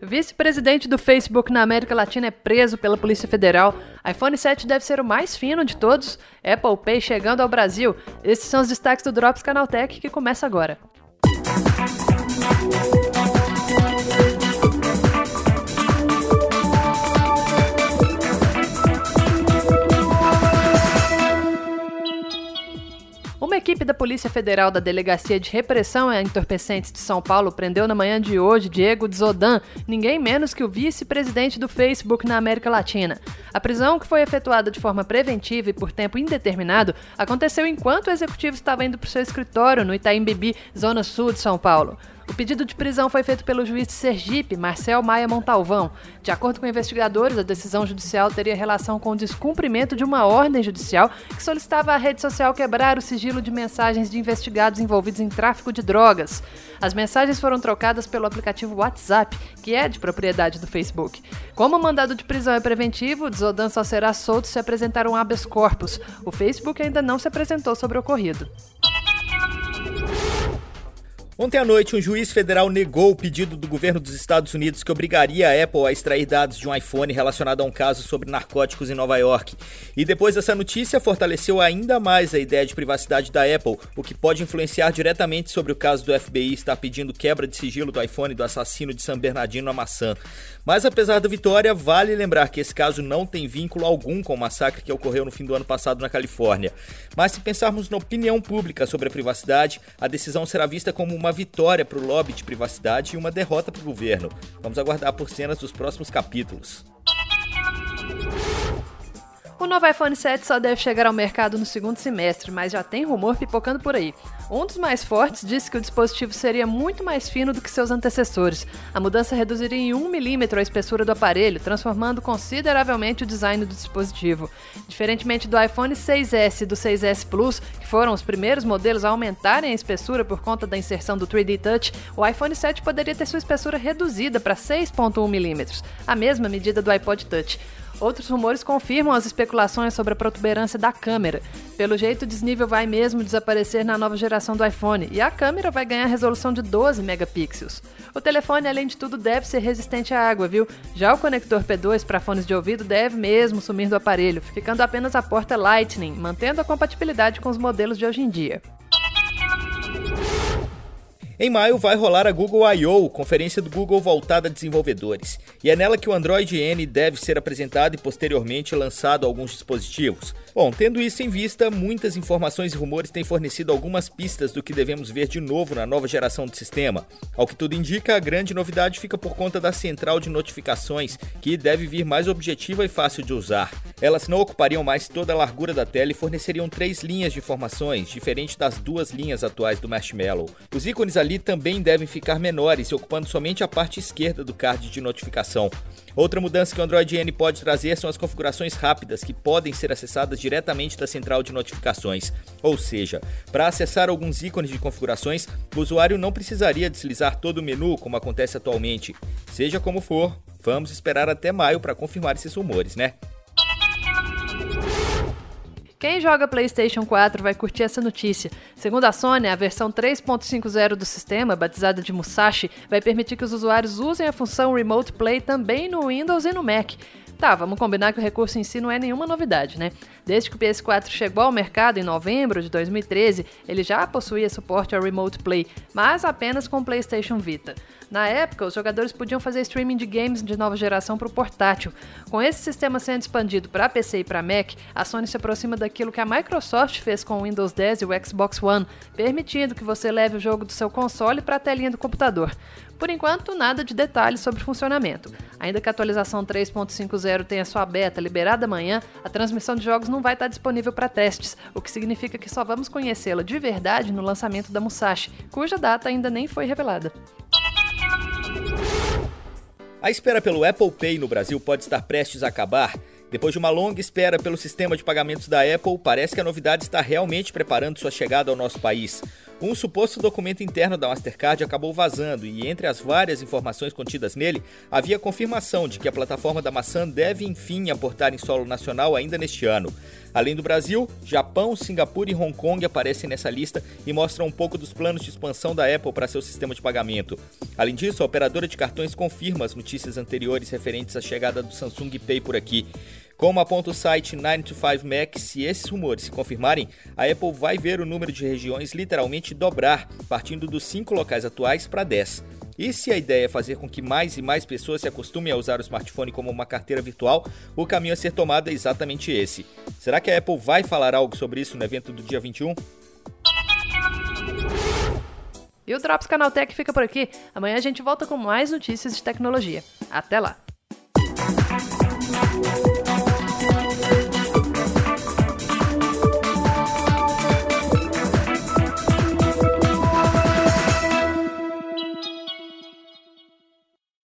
Vice-presidente do Facebook na América Latina é preso pela Polícia Federal. iPhone 7 deve ser o mais fino de todos. Apple Pay chegando ao Brasil. Esses são os destaques do Drops Canaltech, que começa agora. Uma equipe da Polícia Federal da Delegacia de Repressão a Entorpecentes de São Paulo prendeu na manhã de hoje Diego Dzodan, ninguém menos que o vice-presidente do Facebook na América Latina. A prisão, que foi efetuada de forma preventiva e por tempo indeterminado, aconteceu enquanto o executivo estava indo para o seu escritório no Itaim Bibi, zona sul de São Paulo. O pedido de prisão foi feito pelo juiz de Sergipe, Marcel Maia Montalvão. De acordo com investigadores, a decisão judicial teria relação com o descumprimento de uma ordem judicial que solicitava à rede social quebrar o sigilo de mensagens de investigados envolvidos em tráfico de drogas. As mensagens foram trocadas pelo aplicativo WhatsApp, que é de propriedade do Facebook. Como o mandado de prisão é preventivo, Dzodan só será solto se apresentar um habeas corpus. O Facebook ainda não se apresentou sobre o ocorrido. Ontem à noite, um juiz federal negou o pedido do governo dos Estados Unidos que obrigaria a Apple a extrair dados de um iPhone relacionado a um caso sobre narcóticos em Nova York. E depois dessa notícia, fortaleceu ainda mais a ideia de privacidade da Apple, o que pode influenciar diretamente sobre o caso do FBI estar pedindo quebra de sigilo do iPhone do assassino de San Bernardino, a maçã. Mas apesar da vitória, vale lembrar que esse caso não tem vínculo algum com o massacre que ocorreu no fim do ano passado na Califórnia. Mas se pensarmos na opinião pública sobre a privacidade, a decisão será vista como uma vitória para o lobby de privacidade e uma derrota para o governo. Vamos aguardar por cenas dos próximos capítulos. O novo iPhone 7 só deve chegar ao mercado no segundo semestre, mas já tem rumor pipocando por aí. Um dos mais fortes disse que o dispositivo seria muito mais fino do que seus antecessores. A mudança reduziria em 1 milímetro a espessura do aparelho, transformando consideravelmente o design do dispositivo. Diferentemente do iPhone 6S e do 6S Plus, que foram os primeiros modelos a aumentarem a espessura por conta da inserção do 3D Touch, o iPhone 7 poderia ter sua espessura reduzida para 6,1 milímetros, a mesma medida do iPod Touch. Outros rumores confirmam as especulações sobre a protuberância da câmera. Pelo jeito, o desnível vai mesmo desaparecer na nova geração do iPhone e a câmera vai ganhar resolução de 12 megapixels. O telefone, além de tudo, deve ser resistente à água, viu? Já o conector P2 para fones de ouvido deve mesmo sumir do aparelho, ficando apenas a porta Lightning, mantendo a compatibilidade com os modelos de hoje em dia. Em maio vai rolar a Google I/O, conferência do Google voltada a desenvolvedores, e é nela que o Android N deve ser apresentado e posteriormente lançado a alguns dispositivos. Bom, tendo isso em vista, muitas informações e rumores têm fornecido algumas pistas do que devemos ver de novo na nova geração do sistema. Ao que tudo indica, a grande novidade fica por conta da central de notificações, que deve vir mais objetiva e fácil de usar. Elas não ocupariam mais toda a largura da tela e forneceriam 3 linhas de informações, diferente das 2 linhas atuais do Marshmallow. Os ícones ali também devem ficar menores e ocupando somente a parte esquerda do card de notificação. Outra mudança que o Android N pode trazer são as configurações rápidas, que podem ser acessadas diretamente da central de notificações. Ou seja, para acessar alguns ícones de configurações, o usuário não precisaria deslizar todo o menu como acontece atualmente. Seja como for, vamos esperar até maio para confirmar esses rumores, né? Quem joga PlayStation 4 vai curtir essa notícia. Segundo a Sony, a versão 3.50 do sistema, batizada de Musashi, vai permitir que os usuários usem a função Remote Play também no Windows e no Mac. Tá, vamos combinar que o recurso em si não é nenhuma novidade, né? Desde que o PS4 chegou ao mercado em novembro de 2013, ele já possuía suporte ao Remote Play, mas apenas com o PlayStation Vita. Na época, os jogadores podiam fazer streaming de games de nova geração para o portátil. Com esse sistema sendo expandido para PC e para Mac, a Sony se aproxima daquilo que a Microsoft fez com o Windows 10 e o Xbox One, permitindo que você leve o jogo do seu console para a telinha do computador. Por enquanto, nada de detalhes sobre o funcionamento. Ainda que a atualização 3.50 tenha sua beta liberada amanhã, a transmissão de jogos não vai estar disponível para testes, o que significa que só vamos conhecê-la de verdade no lançamento da Musashi, cuja data ainda nem foi revelada. A espera pelo Apple Pay no Brasil pode estar prestes a acabar. Depois de uma longa espera pelo sistema de pagamentos da Apple, parece que a novidade está realmente preparando sua chegada ao nosso país. Um suposto documento interno da Mastercard acabou vazando e, entre as várias informações contidas nele, havia confirmação de que a plataforma da maçã deve, enfim, aportar em solo nacional ainda neste ano. Além do Brasil, Japão, Singapura e Hong Kong aparecem nessa lista e mostram um pouco dos planos de expansão da Apple para seu sistema de pagamento. Além disso, a operadora de cartões confirma as notícias anteriores referentes à chegada do Samsung Pay por aqui. Como aponta o site 9to5Mac, se esses rumores se confirmarem, a Apple vai ver o número de regiões literalmente dobrar, partindo dos 5 locais atuais para 10. E se a ideia é fazer com que mais e mais pessoas se acostumem a usar o smartphone como uma carteira virtual, o caminho a ser tomado é exatamente esse. Será que a Apple vai falar algo sobre isso no evento do dia 21? E o Drops Canaltech fica por aqui. Amanhã a gente volta com mais notícias de tecnologia. Até lá!